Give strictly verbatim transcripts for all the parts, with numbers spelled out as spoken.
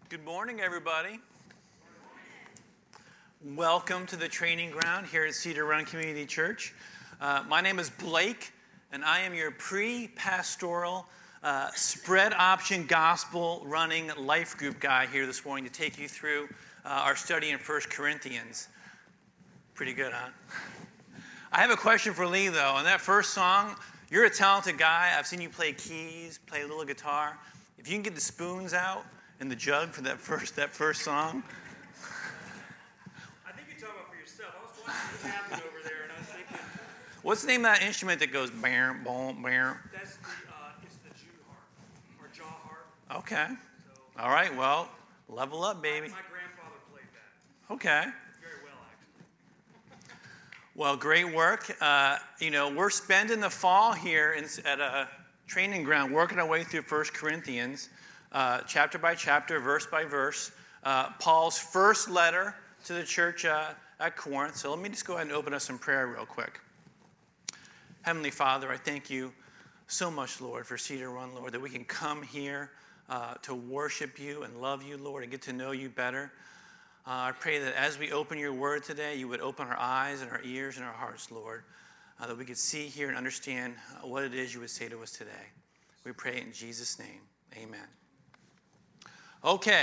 Good morning, everybody. Welcome to the training ground here at Cedar Run Community Church. Uh, my name is Blake, and I am your pre-pastoral uh, spread option gospel running life group guy here this morning to take you through uh, our study in First Corinthians. Pretty good, huh? I have a question for Lee, though. On that first song, you're a talented guy. I've seen you play keys, play a little guitar. If you can get the spoons out and the jug for that first that first song. I think you're talking about for yourself. I was watching what's happening over there, and I was thinking. What's the name of that instrument that goes bam, boom, bam? That's the uh, it's the Jew harp or jaw harp. Okay. So, all right. Well, level up, baby. My, my grandfather played that. Okay. Very well, actually. Well, great work. Uh, you know, we're spending the fall here in, at a training ground, working our way through First Corinthians. Uh, chapter by chapter, verse by verse, uh, Paul's first letter to the church uh, at Corinth. So let me just go ahead and open us in prayer real quick. Heavenly Father, I thank you so much, Lord, for Cedar Run, Lord, that we can come here uh, to worship you and love you, Lord, and get to know you better. Uh, I pray that as we open your word today, you would open our eyes and our ears and our hearts, Lord, uh, that we could see, hear, and understand what it is you would say to us today. We pray in Jesus' name. Amen. Okay,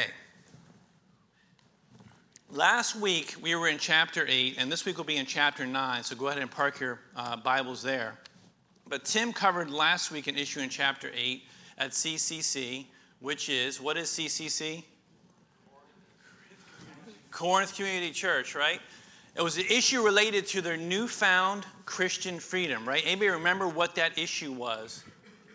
last week we were in chapter eight, and this week we'll be in chapter nine, so go ahead and park your uh, Bibles there. But Tim covered last week an issue in chapter eight at C C C, which is, what is C C C? Corinth Community Church, right? It was an issue related to their newfound Christian freedom, right? Anybody remember what that issue was?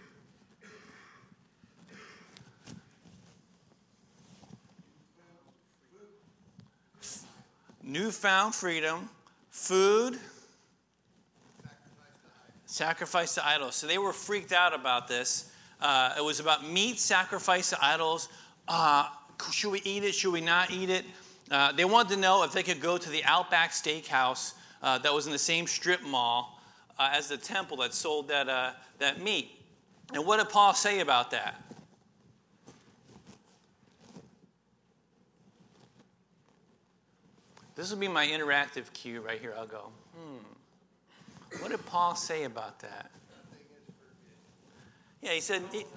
Newfound freedom, food, sacrifice to idols. So they were freaked out about this. Uh, it was about meat sacrificed to idols. Uh, should we eat it? Should we not eat it? Uh, they wanted to know if they could go to the Outback Steakhouse uh, that was in the same strip mall uh, as the temple that sold that uh, that meat. And what did Paul say about that? This will be my interactive cue right here. I'll go, hmm. What did Paul say about that? Yeah, he said, he,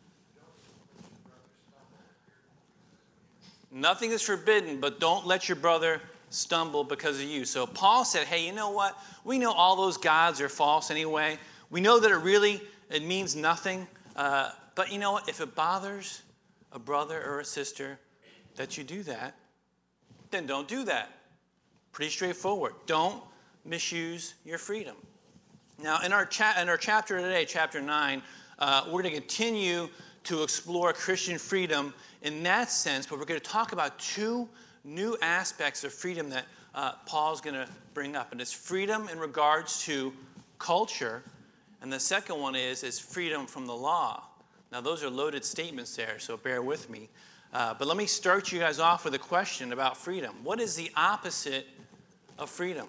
nothing is forbidden, but don't let your brother stumble because of you. So Paul said, hey, you know what? We know all those gods are false anyway. We know that it really, it means nothing. Uh, but you know what? If it bothers a brother or a sister that you do that, then don't do that. Pretty straightforward. Don't misuse your freedom. Now, in our, cha- in our chapter today, chapter nine, uh, we're going to continue to explore Christian freedom in that sense, but we're going to talk about two new aspects of freedom that uh, Paul's going to bring up. And it's freedom in regards to culture, and the second one is, is freedom from the law. Now, those are loaded statements there, so bear with me. Uh, but let me start you guys off with a question about freedom. What is the opposite of freedom?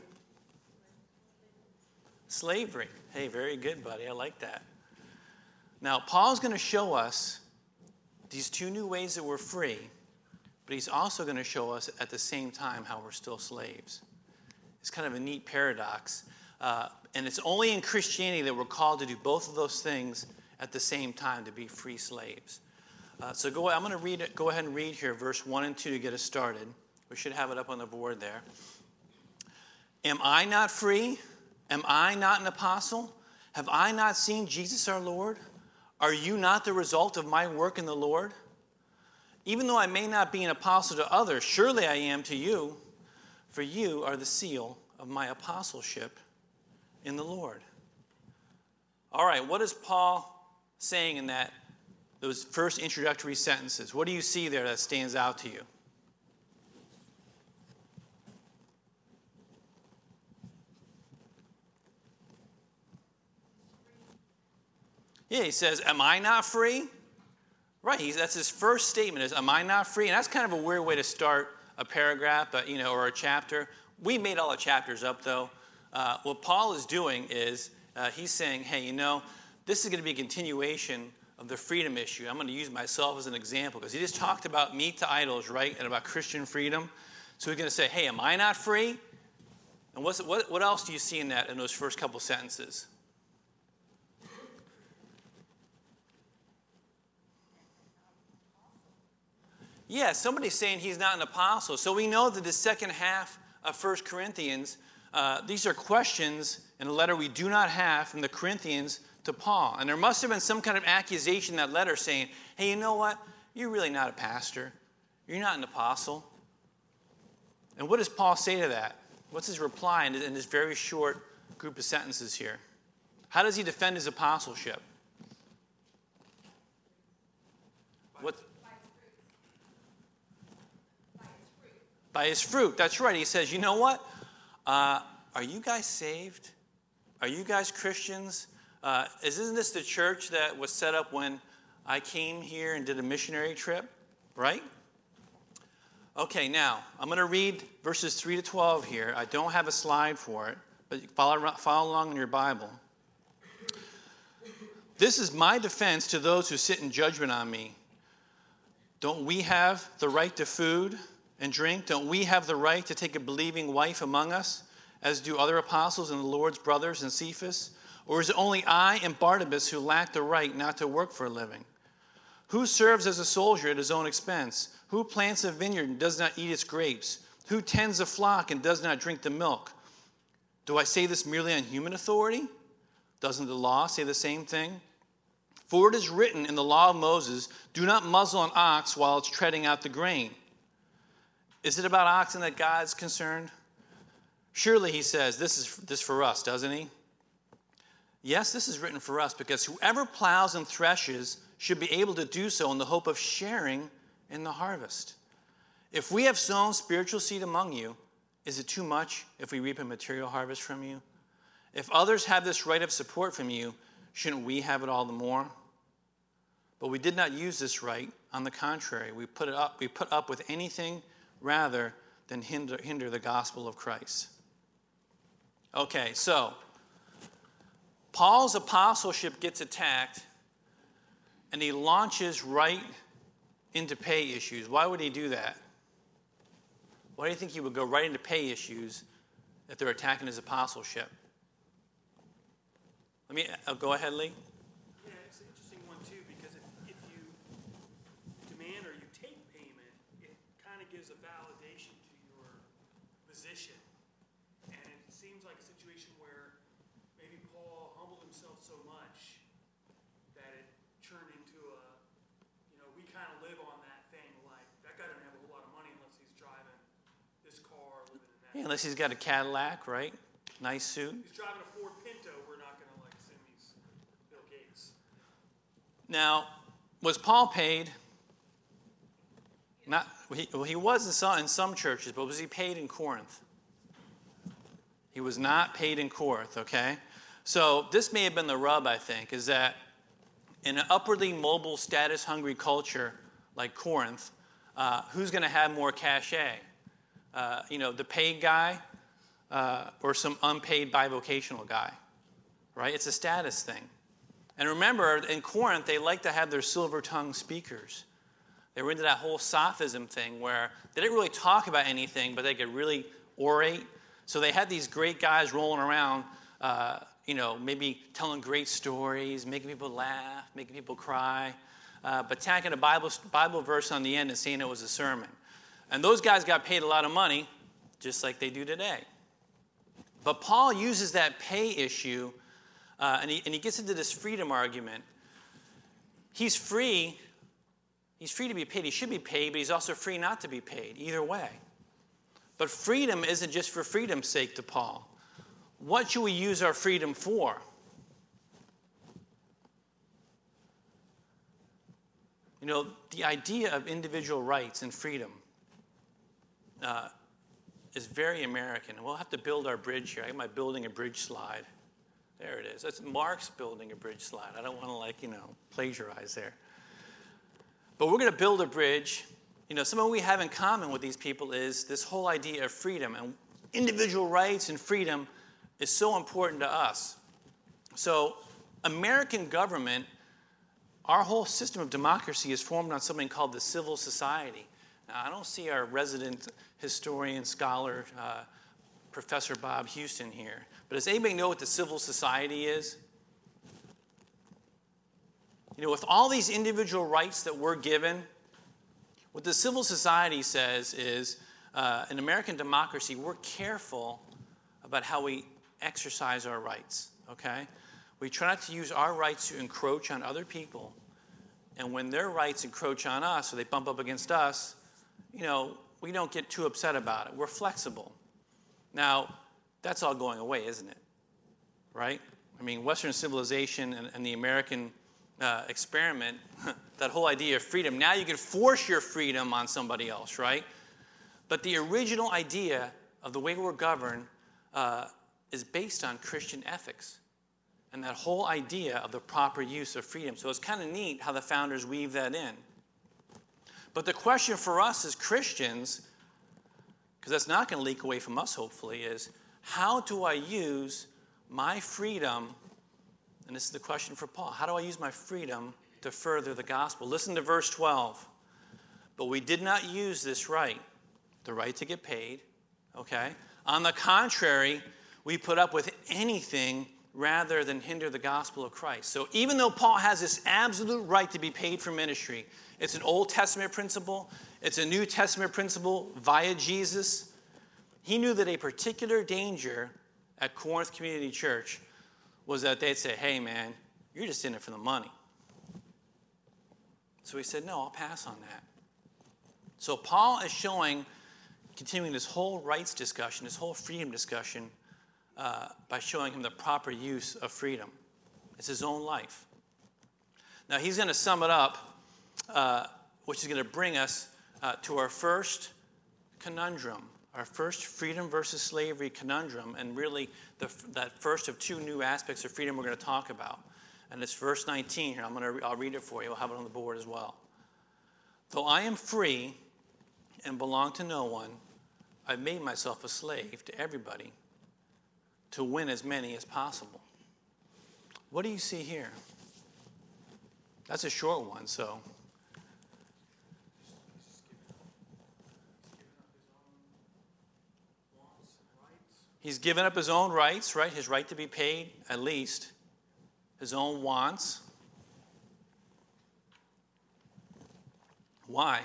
Slavery. Hey, very good, buddy. I like that. Now, Paul's going to show us these two new ways that we're free, but he's also going to show us at the same time how we're still slaves. It's kind of a neat paradox. Uh, and it's only in Christianity that we're called to do both of those things at the same time, to be free slaves. Uh, so go. I'm going to read it. Go ahead and read here, verse one and two, to get us started. We should have it up on the board there. Am I not free? Am I not an apostle? Have I not seen Jesus our Lord? Are you not the result of my work in the Lord? Even though I may not be an apostle to others, surely I am to you, for you are the seal of my apostleship in the Lord. All right, what is Paul saying in that those first introductory sentences? What do you see there that stands out to you? Yeah, he says, am I not free? Right, he's, that's his first statement is, am I not free? And that's kind of a weird way to start a paragraph, but, you know, or a chapter. We made all the chapters up, though. Uh, what Paul is doing is uh, he's saying, hey, you know, this is going to be a continuation of the freedom issue. I'm going to use myself as an example because he just talked about meat to idols, right, and about Christian freedom. So he's going to say, hey, am I not free? And what's, what, what else do you see in that in those first couple sentences? Yeah, somebody's saying he's not an apostle. So we know that the second half of First Corinthians, uh, these are questions in a letter we do not have from the Corinthians to Paul. And there must have been some kind of accusation in that letter saying, hey, you know what? You're really not a pastor. You're not an apostle. And what does Paul say to that? What's his reply in this very short group of sentences here? How does he defend his apostleship? What? By his fruit. That's right. He says, you know what? Uh, are you guys saved? Are you guys Christians? Uh, isn't this the church that was set up when I came here and did a missionary trip? Right? Okay, now, I'm going to read verses three to twelve here. I don't have a slide for it, but follow, follow along in your Bible. This is my defense to those who sit in judgment on me. Don't we have the right to food and drink? Don't we have the right to take a believing wife among us, as do other apostles and the Lord's brothers and Cephas? Or is it only I and Barnabas who lack the right not to work for a living? Who serves as a soldier at his own expense? Who plants a vineyard and does not eat its grapes? Who tends a flock and does not drink the milk? Do I say this merely on human authority? Doesn't the law say the same thing? For it is written in the law of Moses, do not muzzle an ox while it's treading out the grain. Is it about oxen that God's concerned? Surely, he says, this is this for us, doesn't he? Yes, this is written for us because whoever plows and threshes should be able to do so in the hope of sharing in the harvest. If we have sown spiritual seed among you, is it too much if we reap a material harvest from you? If others have this right of support from you, shouldn't we have it all the more? But we did not use this right. On the contrary, we put it up, we put up with anything rather than hinder, hinder the gospel of Christ. Okay, so Paul's apostleship gets attacked, and he launches right into pay issues. Why would he do that? Why do you think he would go right into pay issues if they're attacking his apostleship? Let me uh, go ahead, Lee. Yeah, it's an interesting one too, because if, if you demand or you take payment, it kind of gives a validation to your position. And it seems like a situation where maybe Paul humbled himself so much that it turned into a, you know, we kind of live on that thing, like, that guy doesn't have a whole lot of money unless he's driving this car, living in that. Yeah, unless he's got a Cadillac, right? Nice suit. He's driving a Ford Pinto, we're not going to, like, assume he's Bill Gates. Now, was Paul paid? Not, he, well, he was in some, in some churches, but was he paid in Corinth? He was not paid in Corinth, okay? So this may have been the rub, I think, is that in an upwardly mobile, status-hungry culture like Corinth, uh, who's going to have more cachet? Uh, you know, the paid guy uh, or some unpaid bivocational guy, right? It's a status thing. And remember, in Corinth, they like to have their silver-tongued speakers. They were into that whole sophism thing where they didn't really talk about anything, but they could really orate. So they had these great guys rolling around, uh, you know, maybe telling great stories, making people laugh, making people cry, uh, but tacking a Bible, Bible verse on the end and saying it was a sermon. And those guys got paid a lot of money, just like they do today. But Paul uses that pay issue, uh, and, he, and he gets into this freedom argument. He's free. He's free to be paid. He should be paid, but he's also free not to be paid, either way. But freedom isn't just for freedom's sake to Paul. What should we use our freedom for? You know, the idea of individual rights and freedom uh, is very American. We'll have to build our bridge here. I got my building a bridge slide. There it is. That's Mark's building a bridge slide. I don't want to, like, you know, plagiarize there. But we're going to build a bridge. You know, something we have in common with these people is this whole idea of freedom. And individual rights and freedom is so important to us. So American government our whole system of democracy is formed on something called the civil society. Now, I don't see our resident historian, scholar, uh, Professor Bob Houston here. But does anybody know what the civil society is? You know, with all these individual rights that we're given, what the civil society says is, uh, in American democracy, we're careful about how we exercise our rights, okay? We try not to use our rights to encroach on other people. And when their rights encroach on us or they bump up against us, you know, we don't get too upset about it. We're flexible. Now, that's all going away, isn't it? Right? I mean, Western civilization and, and the American uh, experiment, that whole idea of freedom, now you can force your freedom on somebody else, right? But the original idea of the way we're governed uh, is based on Christian ethics and that whole idea of the proper use of freedom. So it's kind of neat how the founders weave that in. But the question for us as Christians, because that's not going to leak away from us, hopefully, is how do I use my freedom, and this is the question for Paul, how do I use my freedom to further the gospel? Listen to verse twelve. But we did not use this right, the right to get paid, okay? On the contrary, we put up with anything rather than hinder the gospel of Christ. So even though Paul has this absolute right to be paid for ministry, it's an Old Testament principle, it's a New Testament principle via Jesus, he knew that a particular danger at Corinth Community Church was that they'd say, hey man, you're just in it for the money. So he said, no, I'll pass on that. So Paul is showing, continuing this whole rights discussion, this whole freedom discussion, Uh, by showing him the proper use of freedom. It's his own life. Now, he's going to sum it up, uh, which is going to bring us uh, to our first conundrum, our first freedom versus slavery conundrum, and really the, that first of two new aspects of freedom we're going to talk about. And it's verse nineteen here. I'm going to, I'll read it for you. I'll have it on the board as well. Though I am free and belong to no one, I've made myself a slave to everybody, to win as many as possible. What do you see here? That's a short one, so. He's given up his own rights, right? His right to be paid, at least. His own wants. Why?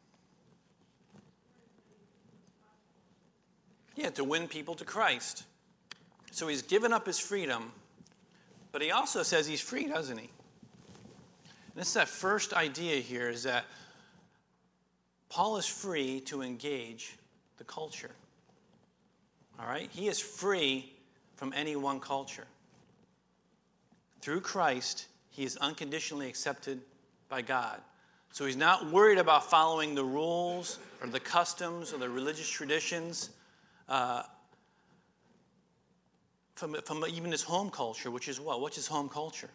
Yeah, to win people to Christ. So he's given up his freedom, but he also says he's free, doesn't he? And this is that first idea here, is that Paul is free to engage the culture. All right? He is free from any one culture. Through Christ, he is unconditionally accepted by God. So he's not worried about following the rules or the customs or the religious traditions uh, From, from even his home culture, which is what? What's his home culture?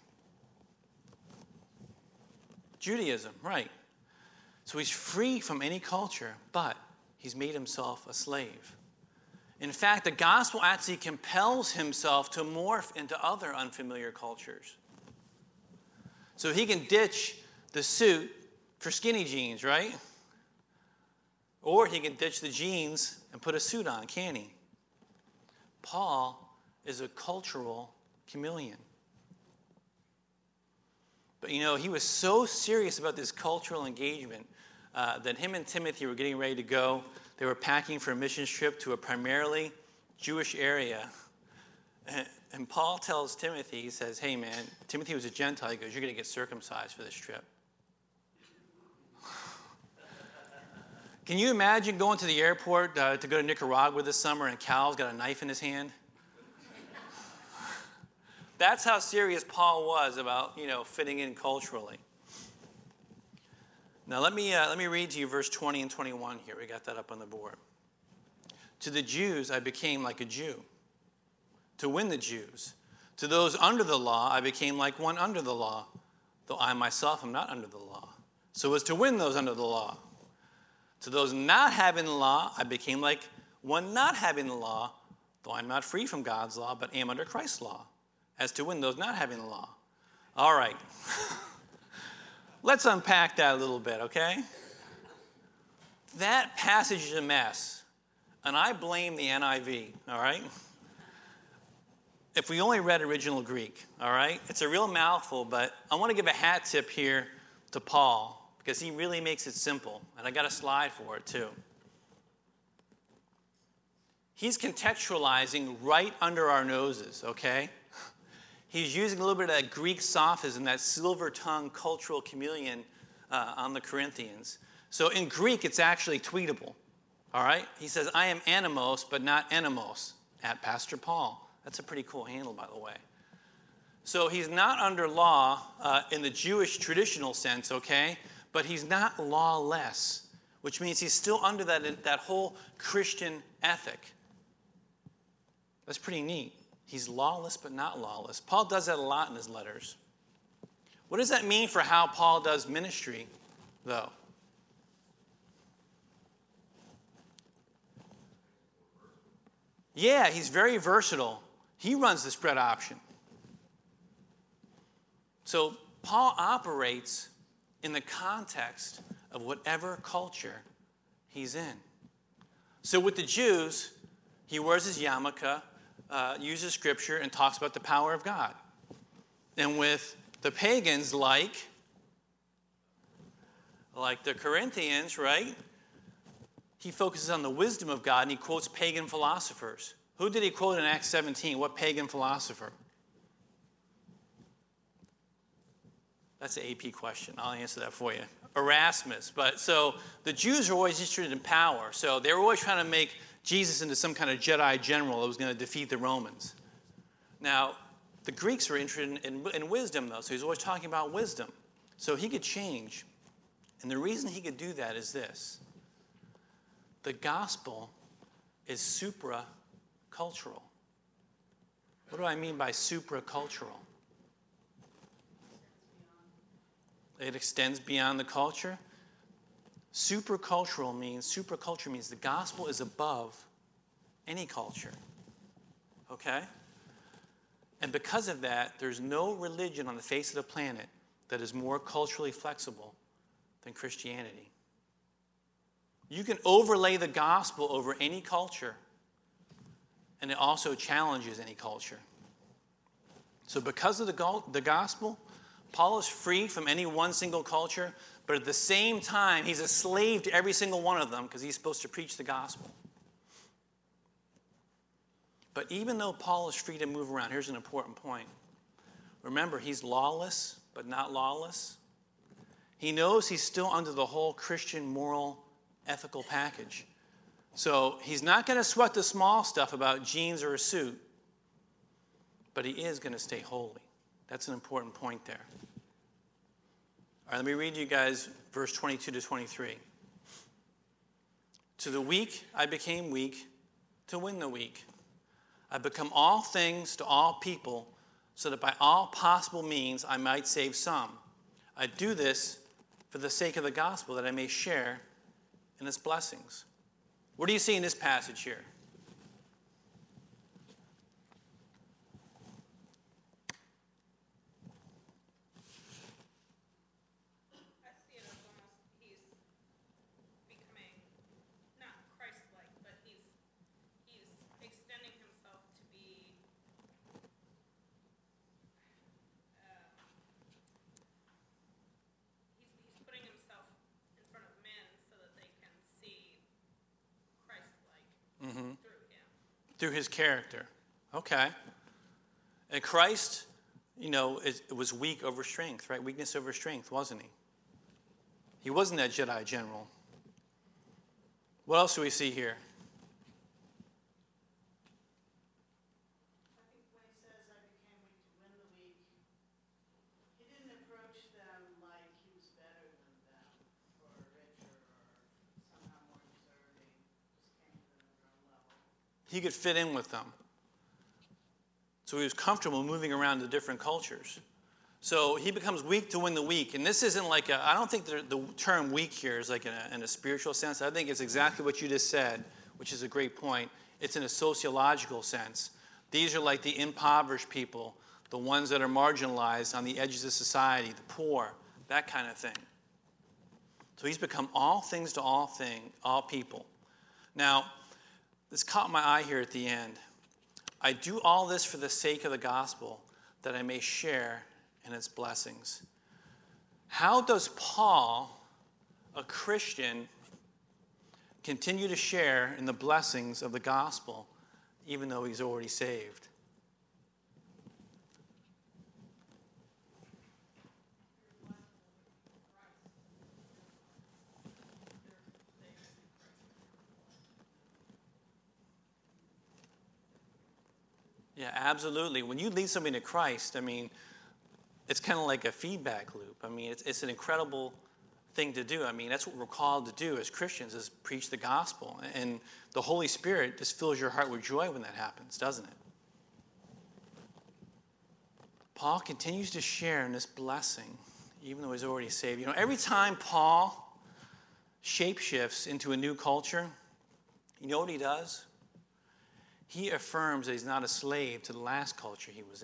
Judaism, right. So he's free from any culture, but he's made himself a slave. In fact, the gospel actually compels himself to morph into other unfamiliar cultures. So he can ditch the suit for skinny jeans, right? Or he can ditch the jeans and put a suit on, can't he? Paul is a cultural chameleon. But you know, he was so serious about this cultural engagement uh, that him and Timothy were getting ready to go. They were packing for a mission trip to a primarily Jewish area. And, and Paul tells Timothy, he says, hey man, Timothy was a Gentile. He goes, you're going to get circumcised for this trip. Can you imagine going to the airport uh, to go to Nicaragua this summer and Cal's got a knife in his hand? That's how serious Paul was about, you know, fitting in culturally. Now let me uh, let me read to you verse twenty and twenty-one here. We got that up on the board. To the Jews I became like a Jew, to win the Jews. To those under the law I became like one under the law, though I myself am not under the law, so as to win those under the law. To those not having the law I became like one not having the law, though I'm not free from God's law, but am under Christ's law, as to win those not having the law. All right. let's unpack that a little bit, okay? That passage is a mess, and I blame the N I V, all right? If we only read original Greek, all right? It's a real mouthful, but I want to give a hat tip here to Paul, because he really makes it simple, and I got a slide for it too. He's contextualizing right under our noses, okay? He's using a little bit of that Greek sophism, that silver-tongued cultural chameleon uh, on the Corinthians. So in Greek, it's actually tweetable, all right? He says, I am animos, but not enemos, at Pastor Paul. That's a pretty cool handle, by the way. So he's not under law uh, in the Jewish traditional sense, okay? But he's not lawless, which means he's still under that, that whole Christian ethic. That's pretty neat. He's lawless but not lawless. Paul does that a lot in his letters. What does that mean for how Paul does ministry, though? Yeah, he's very versatile. He runs the spread option. So Paul operates in the context of whatever culture he's in. So with the Jews, he wears his yarmulke, uh, uses scripture, and talks about the power of God. And with the pagans, like, like the Corinthians, right? He focuses on the wisdom of God, and he quotes pagan philosophers. Who did he quote in Acts seventeen? What pagan philosopher? That's an A P question. I'll answer that for you. Erasmus. But so the Jews are always interested in power. So they were always trying to make Jesus into some kind of Jedi general that was going to defeat the Romans. Now, the Greeks were interested in, in, in wisdom, though. So he's always talking about wisdom. So he could change. And the reason he could do that is this. The gospel is supra-cultural. What do I mean by supra-cultural? It extends beyond the culture. Supercultural means, superculture means the gospel is above any culture. Okay? And because of that, there's no religion on the face of the planet that is more culturally flexible than Christianity. You can overlay the gospel over any culture, and it also challenges any culture. So because of the, go- the gospel, Paul is free from any one single culture, but at the same time, he's a slave to every single one of them because he's supposed to preach the gospel. But even though Paul is free to move around, here's an important point. Remember, he's lawless, but not lawless. He knows he's still under the whole Christian moral ethical package. So he's not going to sweat the small stuff about jeans or a suit, but he is going to stay holy. That's an important point there. All right, let me read you guys verse twenty-two to twenty-three. To the weak I became weak to win the weak. I become all things to all people so that by all possible means I might save some. I do this for the sake of the gospel, that I may share in its blessings. What do you see in this passage here? Mm-hmm. Through his character. Okay. And Christ, you know, it, it was weak over strength, right? Weakness over strength, wasn't he? He wasn't that Jedi general. What else do we see here? I think when he says, I became weak to win the weak, he didn't approach them like he was better than them, or richer, or somehow more deserving. He could fit in with them. So he was comfortable moving around to different cultures. So he becomes weak to win the weak. And this isn't like a, I don't think the, the term weak here is like in a, in a spiritual sense. I think it's exactly what you just said, which is a great point. It's in a sociological sense. These are like the impoverished people, the ones that are marginalized on the edges of society, the poor. that kind of thing. So he's become all things to all thing, all people. Now, this caught my eye here at the end. I do all this for the sake of the gospel, that I may share in its blessings. How does Paul, a Christian, continue to share in the blessings of the gospel, even though he's already saved? Yeah, absolutely. When you lead somebody to Christ, I mean, it's kind of like a feedback loop. I mean, it's, it's an incredible thing to do. I mean, that's what we're called to do as Christians, is preach the gospel. And the Holy Spirit just fills your heart with joy when that happens, doesn't it? Paul continues to share in this blessing, even though he's already saved. You know, every time Paul shapeshifts into a new culture, you know what he does? He affirms that he's not a slave to the last culture he was in.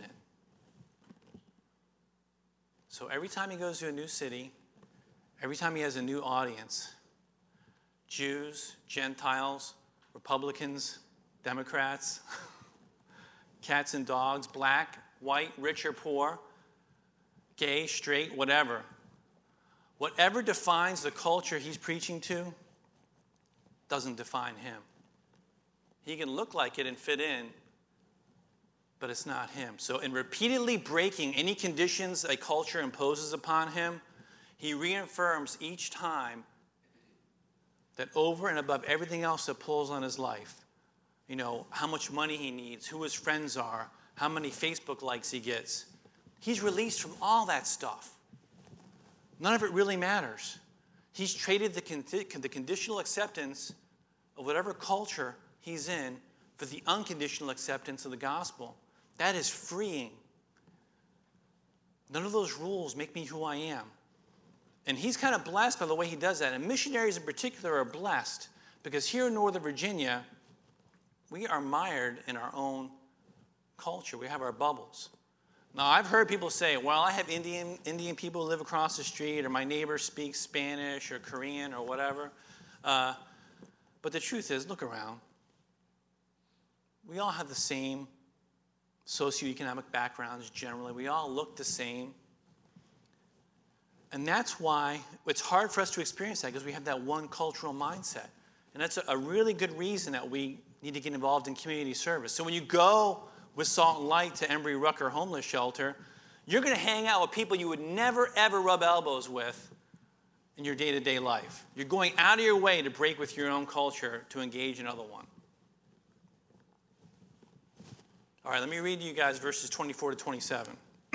So every time he goes to a new city, every time he has a new audience, Jews, Gentiles, Republicans, Democrats, cats and dogs, black, white, rich or poor, gay, straight, whatever. Whatever defines the culture he's preaching to doesn't define him. He can look like it and fit in, but it's not him. So in repeatedly breaking any conditions a culture imposes upon him, he reaffirms each time that over and above everything else that pulls on his life, you know, how much money he needs, who his friends are, how many Facebook likes he gets, he's released from all that stuff. None of it really matters. He's traded the, condi- the conditional acceptance of whatever culture he's in for the unconditional acceptance of the gospel. That is freeing. None of those rules make me who I am. And he's kind of blessed by the way he does that. And missionaries in particular are blessed because here in Northern Virginia, we are mired in our own culture. We have our bubbles. Now, I've heard people say, well, I have Indian, Indian people who live across the street, or my neighbor speaks Spanish or Korean or whatever. Uh, but the truth is, look around. We all have the same socioeconomic backgrounds generally. We all look the same. And that's why it's hard for us to experience that, because we have that one cultural mindset. And that's a, a really good reason that we need to get involved in community service. So when you go with Salt and Light to Embry Rucker Homeless Shelter, you're going to hang out with people you would never, ever rub elbows with in your day-to-day life. You're going out of your way to break with your own culture to engage another one. All right, let me read to you guys verses twenty-four to twenty-seven.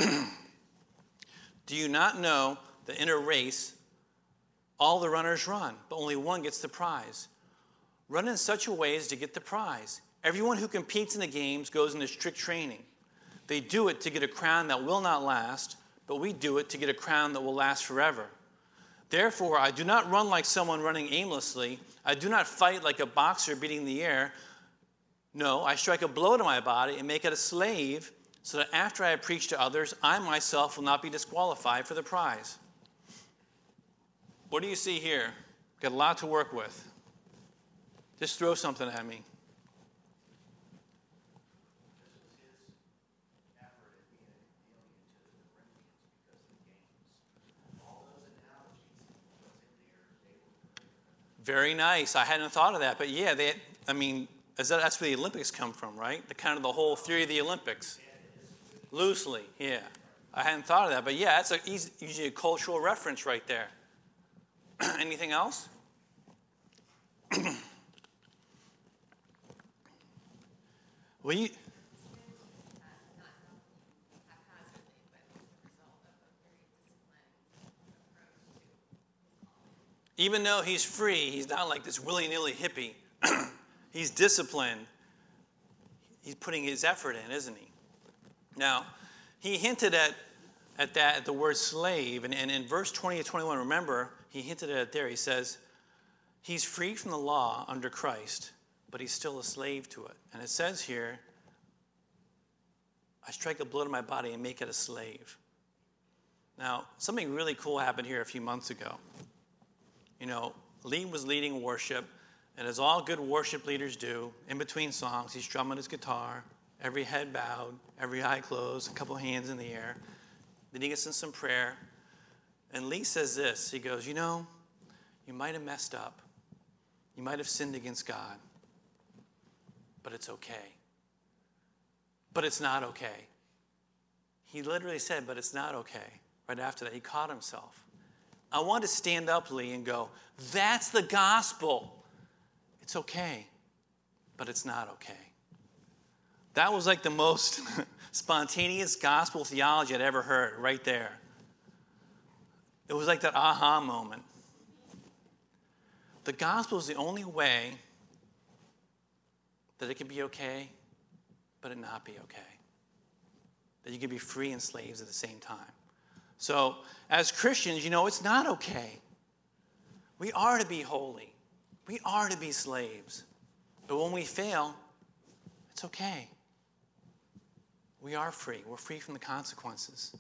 Do you not know that in a race all the runners run, but only one gets the prize? Run in such a way as to get the prize. Everyone who competes in the games goes into strict training. They do it to get a crown that will not last, but we do it to get a crown that will last forever. Therefore, I do not run like someone running aimlessly. I do not fight like a boxer beating the air. No, I strike a blow to my body and make it a slave, so that after I have preached to others, I myself will not be disqualified for the prize. What do you see here? Got a lot to work with. Just throw something at me. Very nice. I hadn't thought of that, but yeah, they, I mean, is that, that's where the Olympics come from, right? The kind of the whole theory of the Olympics. Loosely, yeah. I hadn't thought of that, but yeah, that's a, usually a cultural reference right there. Anything else? Well, you, even though he's free, he's not like this willy-nilly hippie. He's disciplined. He's putting his effort in, isn't he? Now, he hinted at, at that, at the word slave, and, and in verse twenty to twenty-one, remember, he hinted at it there. He says, he's free from the law under Christ, but he's still a slave to it. And it says here, I strike a blow to my body and make it a slave. Now, something really cool happened here a few months ago. You know, Lee was leading worship, and as all good worship leaders do, in between songs, he's strumming his guitar, every head bowed, every eye closed, a couple hands in the air. Then he gets in some prayer, and Lee says this. He goes, you know, you might have messed up. You might have sinned against God, but it's okay. But it's not okay. He literally said, but it's not okay. Right after that, he caught himself. I want to stand up, Lee, and go, that's the gospel. It's okay, but it's not okay. That was like the most spontaneous gospel theology I'd ever heard right there. It was like that aha moment. The gospel is the only way that it can be okay, but it not be okay. That you can be free and slaves at the same time. So, as Christians, you know, it's not okay. We are to be holy. We are to be slaves. But when we fail, it's okay. We are free. We're free from the consequences.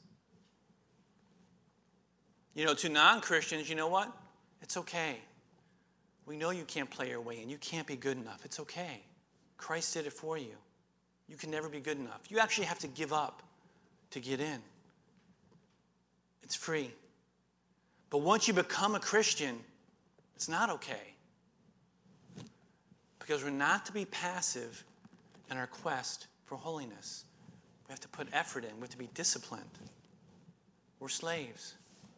You know, to non-Christians, you know what? It's okay. We know you can't play your way in. You can't be good enough. It's okay. Christ did it for you. You can never be good enough. You actually have to give up to get in. It's free. But once you become a Christian, it's not okay. Because we're not to be passive in our quest for holiness. We have to put effort in. We have to be disciplined. We're slaves.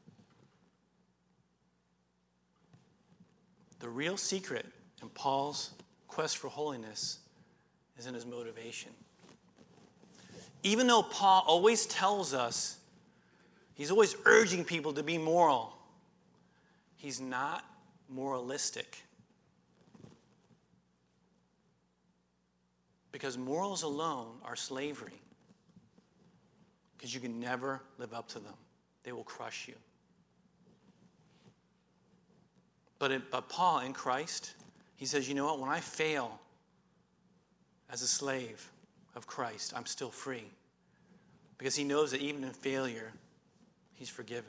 The real secret in Paul's quest for holiness is in his motivation. Even though Paul always tells us, he's always urging people to be moral, he's not moralistic. Because morals alone are slavery. Because you can never live up to them. They will crush you. But, it, but Paul, in Christ, he says, you know what? When I fail as a slave of Christ, I'm still free. Because he knows that even in failure, he's forgiven.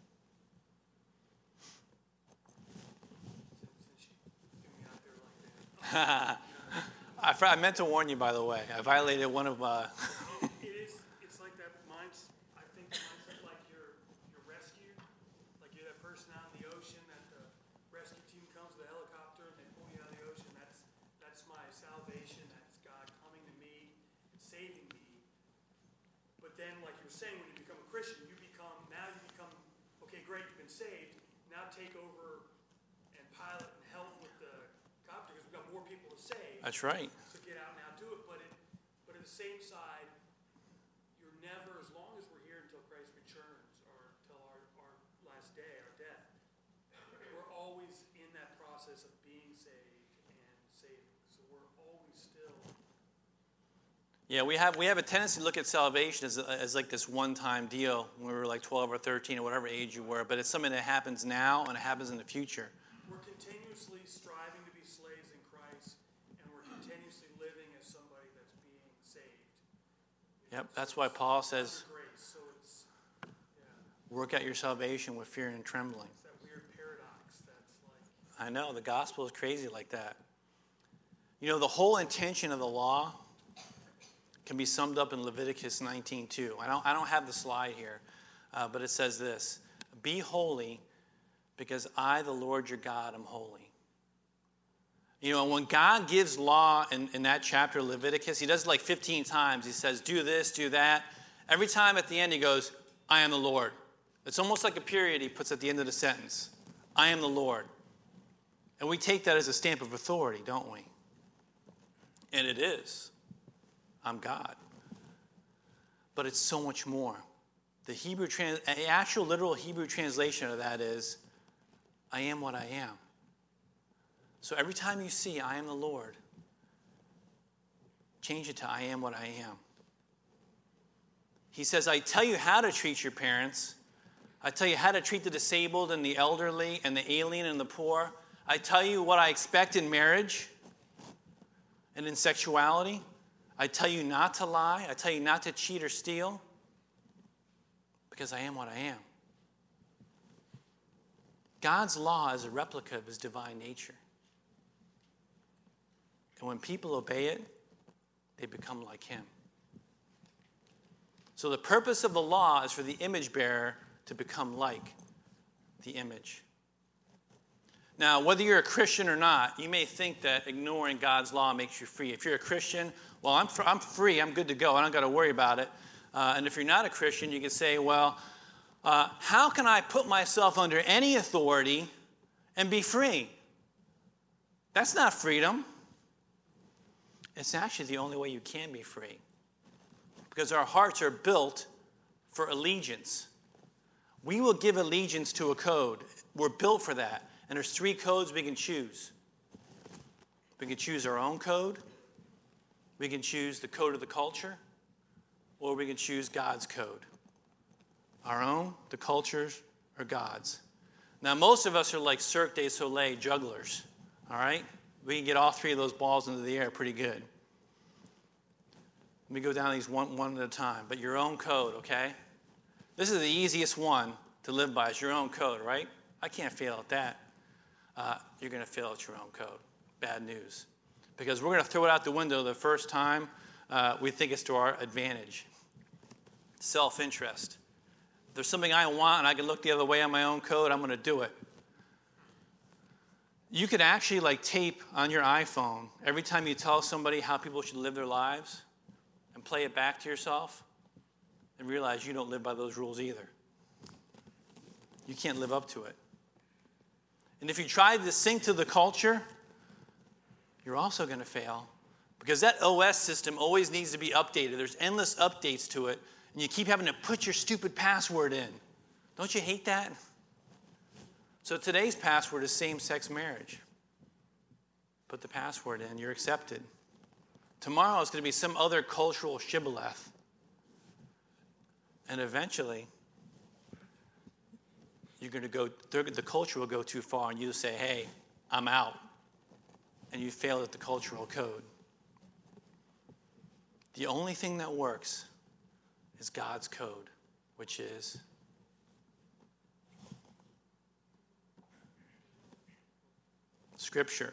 I, I meant to warn you, by the way. I violated one of... Uh, it is, it's like that mindset, I think mindset like you're, you're rescued. Like you're that person out in the ocean that the rescue team comes with a helicopter and they pull you out of the ocean. That's, that's my salvation. That's God coming to me and saving me. But then, like you were saying, when you become a Christian, you become, now you become, okay, great, you've been saved. Now take over and pilot and help with the copter because we've got more people to save. That's right. So get out now, do it. But it, but at the same side, you're never, as long as we're here until Christ returns or until our, our last day, our death, we're always in that process of being saved and saving. So we're always still. Yeah, we have we have a tendency to look at salvation as, as like this one-time deal when we were like twelve or thirteen or whatever age you were, but it's something that happens now and it happens in the future. We're continuously striving to be slaves in Christ, and we're continuously living as somebody that's being saved. Yep, that's why Paul says, Grace, so it's, yeah, work out your salvation with fear and trembling. it's that weird paradox that's like. I know, the gospel is crazy like that. You know, the whole intention of the law can be summed up in Leviticus nineteen two. I don't, I don't have the slide here, uh, but it says this: be holy because I, the Lord your God, am holy. You know, when God gives law in, in that chapter of Leviticus, he does it like fifteen times. He says, do this, do that. Every time at the end he goes, I am the Lord. It's almost like a period he puts at the end of the sentence. I am the Lord. And we take that as a stamp of authority, don't we? And it is. I'm God. But it's so much more. The Hebrew, trans- the actual literal Hebrew translation of that is, I am what I am. So every time you see, I am the Lord, change it to, I am what I am. He says, I tell you how to treat your parents. I tell you how to treat the disabled and the elderly and the alien and the poor. I tell you what I expect in marriage and in sexuality. I tell you not to lie. I tell you not to cheat or steal because I am what I am. God's law is a replica of his divine nature. And when people obey it, they become like him. So the purpose of the law is for the image bearer to become like the image. Now, whether you're a Christian or not, you may think that ignoring God's law makes you free. If you're a Christian, well, I'm, fr- I'm free. I'm good to go. I don't got to worry about it. Uh, and if you're not a Christian, you can say, well, uh, how can I put myself under any authority and be free? That's not freedom. It's actually the only way you can be free. Because our hearts are built for allegiance. We will give allegiance to a code. We're built for that. And there's three codes we can choose. We can choose our own code. We can choose the code of the culture. Or we can choose God's code. Our own, the culture's, or God's. Now, most of us are like Cirque du Soleil jugglers. All right? We can get all three of those balls into the air pretty good. Let me go down these one, one at a time. But your own code, okay? This is the easiest one to live by. It's your own code, right? I can't fail at that. Uh, you're going to fail at your own code. Bad news. Because we're going to throw it out the window the first time uh, we think it's to our advantage. Self-interest. If there's something I want and I can look the other way on my own code, I'm going to do it. You could actually like tape on your iPhone every time you tell somebody how people should live their lives and play it back to yourself and realize you don't live by those rules either. You can't live up to it. And if you try to sync to the culture, you're also going to fail because that O S system always needs to be updated. There's endless updates to it, and you keep having to put your stupid password in. Don't you hate that? So today's password is same-sex marriage. Put the password in, you're accepted. Tomorrow it's going to be some other cultural shibboleth. And eventually, you're going to go, the culture will go too far, and you say, hey, I'm out. And you failed at the cultural code. The only thing that works is God's code, which is Scripture.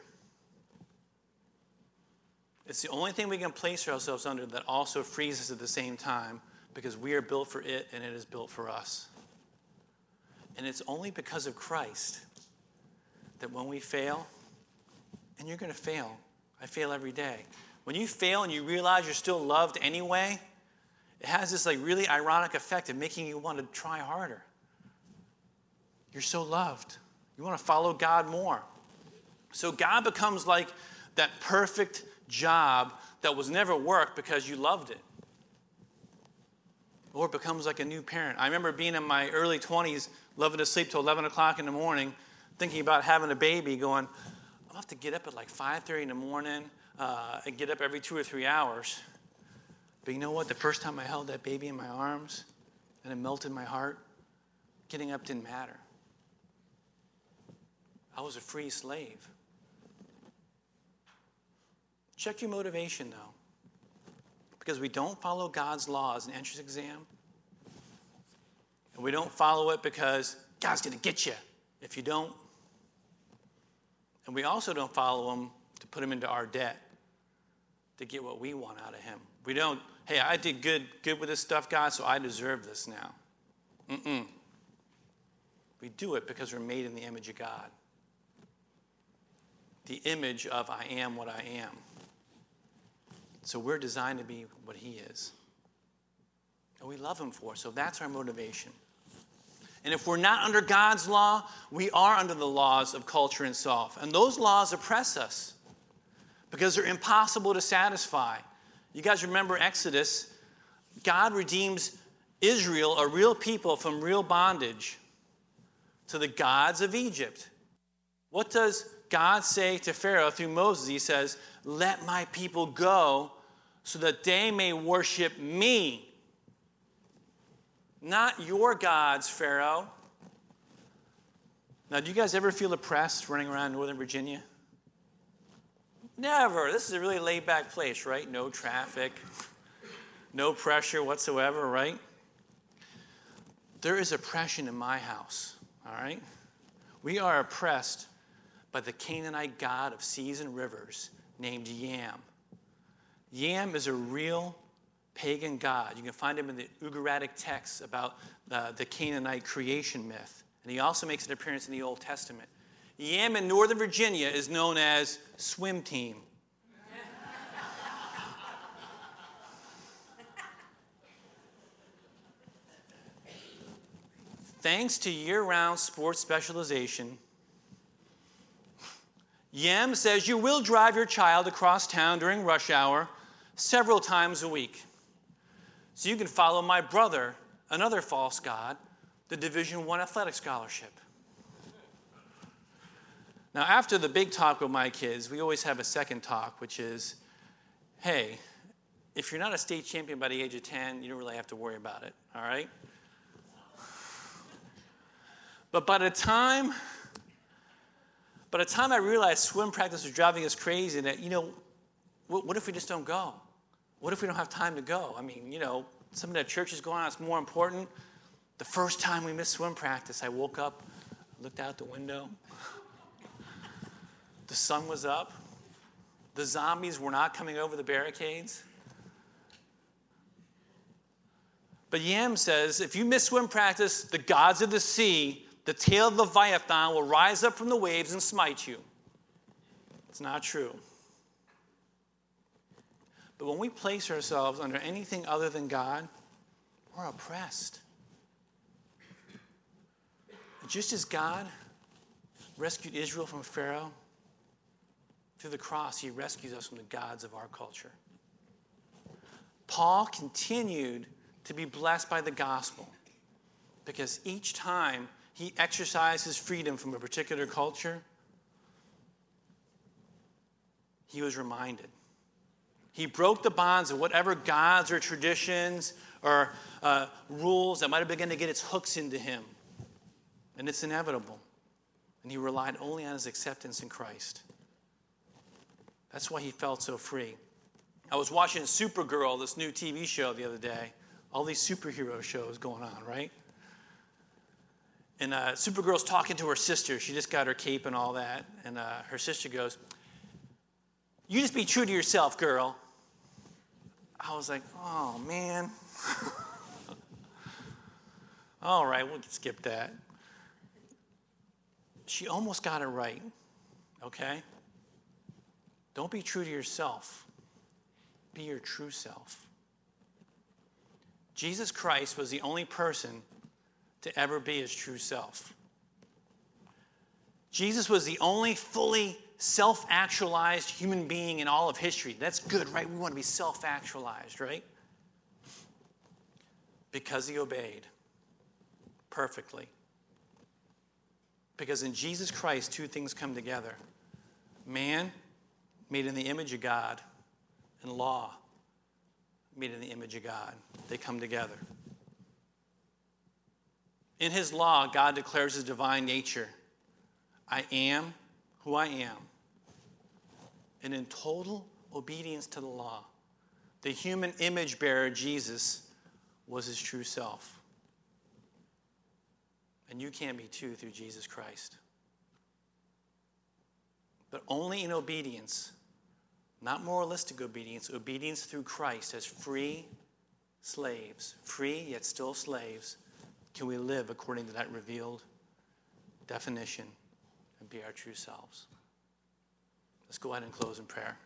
It's the only thing we can place ourselves under that also frees us at the same time because we are built for it and it is built for us. And it's only because of Christ that when we fail, and you're going to fail. I fail every day. When you fail and you realize you're still loved anyway, it has this like really ironic effect of making you want to try harder. You're so loved. You want to follow God more. So God becomes like that perfect job that was never work because you loved it. Or it becomes like a new parent. I remember being in my early twenties, loving to sleep till eleven o'clock in the morning, thinking about having a baby, going, I'll have to get up at like five thirty in the morning uh, and get up every two or three hours. But you know what? The first time I held that baby in my arms and it melted my heart, getting up didn't matter. I was a free slave. Check your motivation, though. Because we don't follow God's law as an entrance exam. And we don't follow it because God's going to get you if you don't. And we also don't follow him to put him into our debt to get what we want out of him. We don't, hey, I did good, good with this stuff, God, so I deserve this now. Mm-mm. We do it because we're made in the image of God. The image of I am what I am. So we're designed to be what he is. And we love him for it. So that's our motivation. And if we're not under God's law, we are under the laws of culture and self. And those laws oppress us because they're impossible to satisfy. You guys remember Exodus? God redeems Israel, a real people, from real bondage to the gods of Egypt. What does God say to Pharaoh through Moses? He says, let my people go so that they may worship me. Not your gods, Pharaoh. Now, do you guys ever feel oppressed running around Northern Virginia? Never. This is a really laid-back place, right? No traffic, no pressure whatsoever, right? There is oppression in my house, all right? We are oppressed by the Canaanite god of seas and rivers named Yam. Yam is a real pagan god. You can find him in the Ugaritic texts about uh, the Canaanite creation myth. And he also makes an appearance in the Old Testament. Yam in Northern Virginia is known as swim team. Thanks to year-round sports specialization, Yam says you will drive your child across town during rush hour several times a week. So you can follow my brother, another false god, the Division One athletic scholarship. Now, after the big talk with my kids, we always have a second talk, which is, hey, if you're not a state champion by the age of ten, you don't really have to worry about it, all right? But by the time, by the time I realized swim practice was driving us crazy, that, you know, what, what if we just don't go? What if we don't have time to go? I mean, you know, something that church is going on, it's more important. The first time we missed swim practice, I woke up, looked out the window. The sun was up. The zombies were not coming over the barricades. But Yam says, if you miss swim practice, the gods of the sea, the tail of Leviathan, will rise up from the waves and smite you. It's not true. But when we place ourselves under anything other than God, we're oppressed. And just as God rescued Israel from Pharaoh, through the cross, he rescues us from the gods of our culture. Paul continued to be blessed by the gospel because each time he exercised his freedom from a particular culture, he was reminded. He broke the bonds of whatever gods or traditions or uh, rules that might have begun to get its hooks into him. And it's inevitable. And he relied only on his acceptance in Christ. That's why he felt so free. I was watching Supergirl, this new T V show, the other day. All these superhero shows going on, right? And uh, Supergirl's talking to her sister. She just got her cape and all that. And uh, her sister goes, "You just be true to yourself, girl." I was like, oh, man. All right, we'll skip that. She almost got it right, okay? Don't be true to yourself. Be your true self. Jesus Christ was the only person to ever be his true self. Jesus was the only fully self-actualized human being in all of history. That's good, right? We want to be self-actualized, right? Because he obeyed perfectly. Because in Jesus Christ, two things come together. Man made in the image of God, and law made in the image of God. They come together. In his law, God declares his divine nature. I am who I am. And in total obedience to the law, the human image bearer, Jesus, was his true self. And you can be too through Jesus Christ. But only in obedience, not moralistic obedience, obedience through Christ as free slaves, free yet still slaves, can we live according to that revealed definition and be our true selves. Let's go ahead and close in prayer.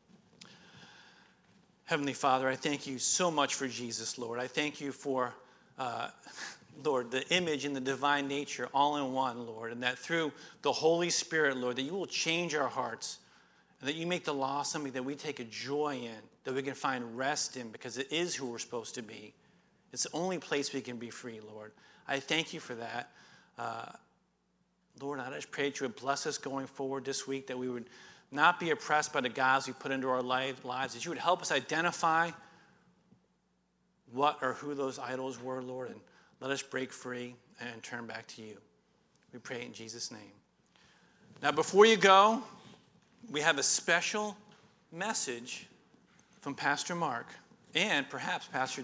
Heavenly Father, I thank you so much for Jesus, Lord. I thank you for, uh, Lord, the image and the divine nature all in one, Lord, and that through the Holy Spirit, Lord, that you will change our hearts and that you make the law something that we take a joy in, that we can find rest in because it is who we're supposed to be. It's the only place we can be free, Lord. I thank you for that. Uh, Lord, I just pray that you would bless us going forward this week, that we would not be oppressed by the gods we put into our lives, that you would help us identify what or who those idols were, Lord, and let us break free and turn back to you. We pray in Jesus' name. Now, before you go, we have a special message from Pastor Mark and perhaps Pastor